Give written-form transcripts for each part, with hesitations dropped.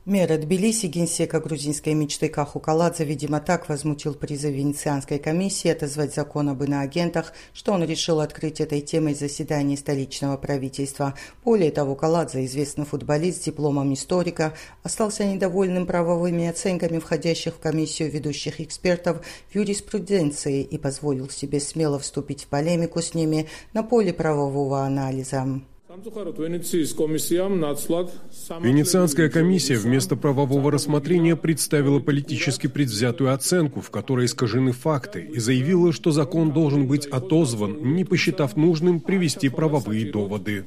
Мэр Тбилиси, генсека грузинской мечты Каху Каладзе, видимо, так возмутил призыв Венецианской комиссии отозвать закон об иноагентах, что он решил открыть этой темой заседание столичного правительства. Более того, Каладзе, известный футболист с дипломом историка, остался недовольным правовыми оценками входящих в комиссию ведущих экспертов в юриспруденции и позволил себе смело вступить в полемику с ними на поле правового анализа. Венецианская комиссия вместо правового рассмотрения представила политически предвзятую оценку, в которой искажены факты, и заявила, что закон должен быть отозван, не посчитав нужным привести правовые доводы.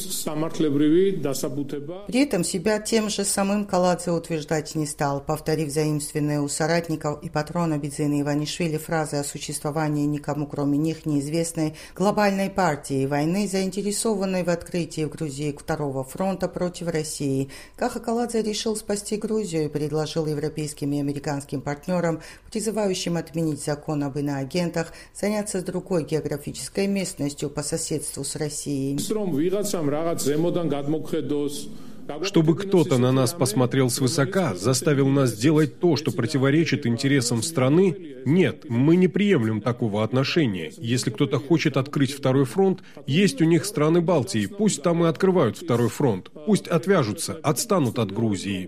При этом себя тем же самым Каладзе утверждать не стал, повторив заимствованные у соратников и патрона Бидзины Иванишвили фразы о существовании никому кроме них неизвестной глобальной партии войны, заинтересованной в открытии в Грузии второго фронта против России. Каха Каладзе решил спасти Грузию и предложил европейским и американским партнерам, призывающим отменить закон об иноагентах, заняться другой географической местностью по соседству с Россией. Чтобы кто-то на нас посмотрел свысока, заставил нас делать то, что противоречит интересам страны, нет, мы не приемлем такого отношения. Если кто-то хочет открыть второй фронт, есть у них страны Балтии, пусть там и открывают второй фронт, пусть отвяжутся, отстанут от Грузии.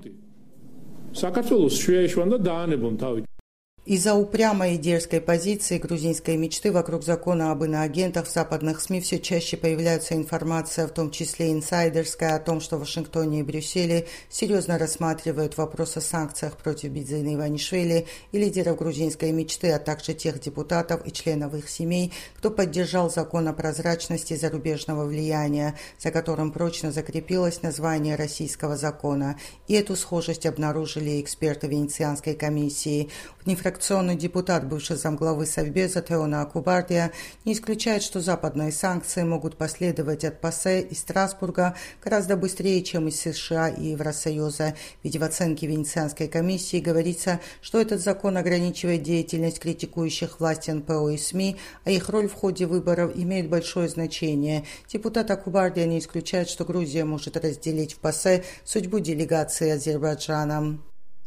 Из-за упрямой и дерзкой позиции грузинской мечты вокруг закона об иноагентах в западных СМИ все чаще появляется информация, в том числе инсайдерская, о том, что в Вашингтоне и Брюсселе серьезно рассматривают вопрос о санкциях против Бидзины Иванишвили и лидеров грузинской мечты, а также тех депутатов и членов их семей, кто поддержал закон о прозрачности зарубежного влияния, за которым прочно закрепилось название российского закона. И эту схожесть обнаружили эксперты Венецианской комиссии. Внефракционный депутат, бывший замглавы Совбеза Теона Акубардия, не исключает, что западные санкции могут последовать от ПАСЕ и Страсбурга гораздо быстрее, чем из США и Евросоюза, ведь в оценке Венецианской комиссии говорится, что этот закон ограничивает деятельность критикующих власть НПО и СМИ, а их роль в ходе выборов имеет большое значение. Депутат Акубардия не исключает, что Грузия может разделить в ПАСЕ судьбу делегации Азербайджана.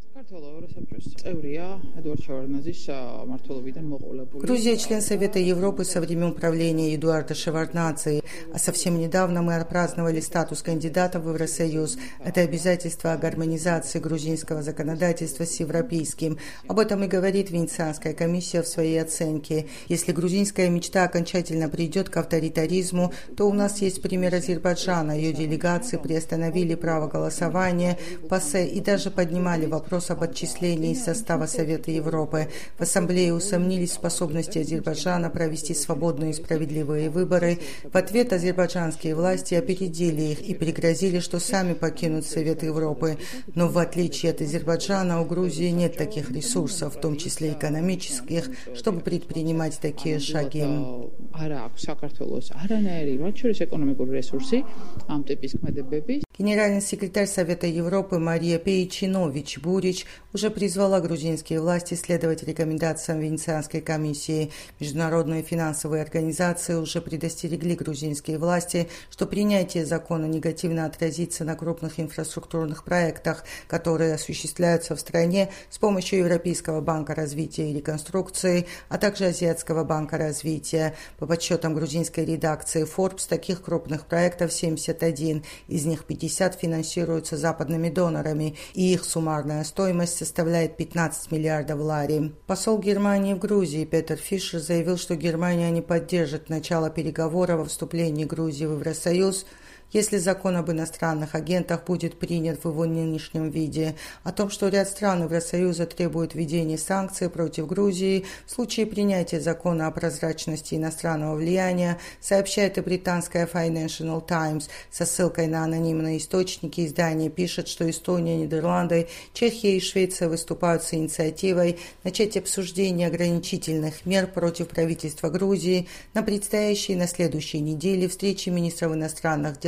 Грузия – член Совета Европы со времен правления Эдуарда Шеварднадзе, а совсем недавно мы отпраздновали статус кандидата в Евросоюз. Это обязательство о гармонизации грузинского законодательства с европейским. Об этом и говорит Венецианская комиссия в своей оценке. Если грузинская мечта окончательно придет к авторитаризму, то у нас есть пример Азербайджана. Ее делегации приостановили право голосования в ПАСЕ и даже поднимали вопрос об отчислении из состава Совета Европы. В Ассамблее усомнились в способности Азербайджана провести свободные и справедливые выборы. В ответ азербайджанские власти опередили их и пригрозили, что сами покинут Совет Европы. Но в отличие от Азербайджана, у Грузии нет таких ресурсов, в том числе экономических, чтобы предпринимать такие шаги. Генеральный секретарь Совета Европы Мария Пейчинович-Бурич уже призвала грузинские власти следовать рекомендациям Венецианской комиссии. Международные финансовые организации уже предостерегли грузинские власти, что принятие закона негативно отразится на крупных инфраструктурных проектах, которые осуществляются в стране с помощью Европейского банка развития и реконструкции, а также Азиатского банка развития. По подсчетам грузинской редакции Forbes, таких крупных проектов 71, из них 50 финансируются западными донорами, и их суммарная стоимость составляет 15 миллиардов лари. Посол Германии в Грузии Петер Фишер заявил, что Германия не поддержит начало переговоров о вступлении Грузии в Евросоюз, если закон об иностранных агентах будет принят в его нынешнем виде. О том, что ряд стран Евросоюза требует введения санкций против Грузии в случае принятия закона о прозрачности иностранного влияния, сообщает и британская Financial Times. Со ссылкой на анонимные источники издание пишет, что Эстония, Нидерланды, Чехия и Швеция выступают с инициативой начать обсуждение ограничительных мер против правительства Грузии на предстоящей на следующей неделе встрече министров иностранных дел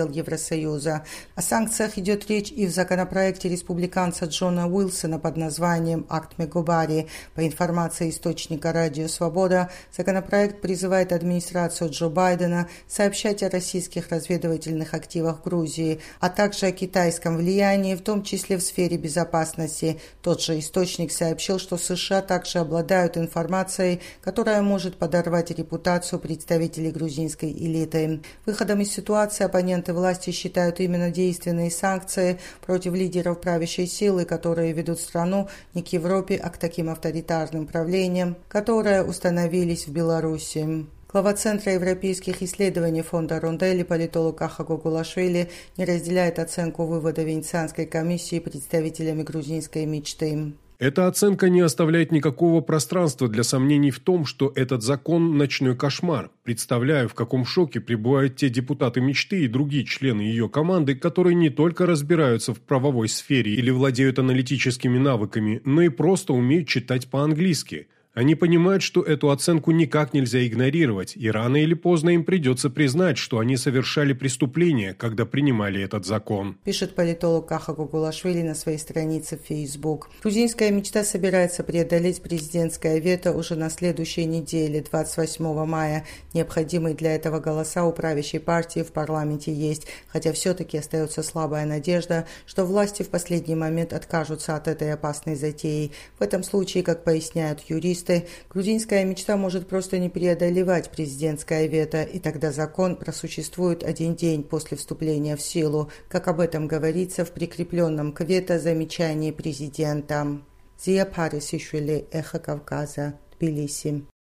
дел Евросоюза. О санкциях идет речь и в законопроекте республиканца Джона Уилсона под названием «Акт Мегобари». По информации источника «Радио Свобода», законопроект призывает администрацию Джо Байдена сообщать о российских разведывательных активах в Грузии, а также о китайском влиянии, в том числе в сфере безопасности. Тот же источник сообщил, что США также обладают информацией, которая может подорвать репутацию представителей грузинской элиты. Выходом из ситуации оппоненты власти считают именно действенные санкции против лидеров правящей силы, которые ведут страну не к Европе, а к таким авторитарным правлениям, которые установились в Беларуси. Глава Центра европейских исследований фонда Рондель, политолог Аха Гогулашвили, не разделяет оценку вывода Венецианской комиссии представителями грузинской мечты. Эта оценка не оставляет никакого пространства для сомнений в том, что этот закон – ночной кошмар. Представляю, в каком шоке пребывают те депутаты мечты и другие члены ее команды, которые не только разбираются в правовой сфере или владеют аналитическими навыками, но и просто умеют читать по-английски. Они понимают, что эту оценку никак нельзя игнорировать, и рано или поздно им придется признать, что они совершали преступление, когда принимали этот закон. Пишет политолог Аха Гогулашвили на своей странице в Facebook. Грузинская мечта собирается преодолеть президентское вето уже на следующей неделе, 28 мая. Необходимые для этого голоса у правящей партии в парламенте есть, хотя все-таки остается слабая надежда, что власти в последний момент откажутся от этой опасной затеи. В этом случае, как поясняют юристы, грузинская мечта может просто не преодолевать президентское вето, и тогда закон просуществует один день после вступления в силу, как об этом говорится в прикрепленном к вето замечании президента. Зия Парисишвили, Эхо Кавказа, Тбилиси.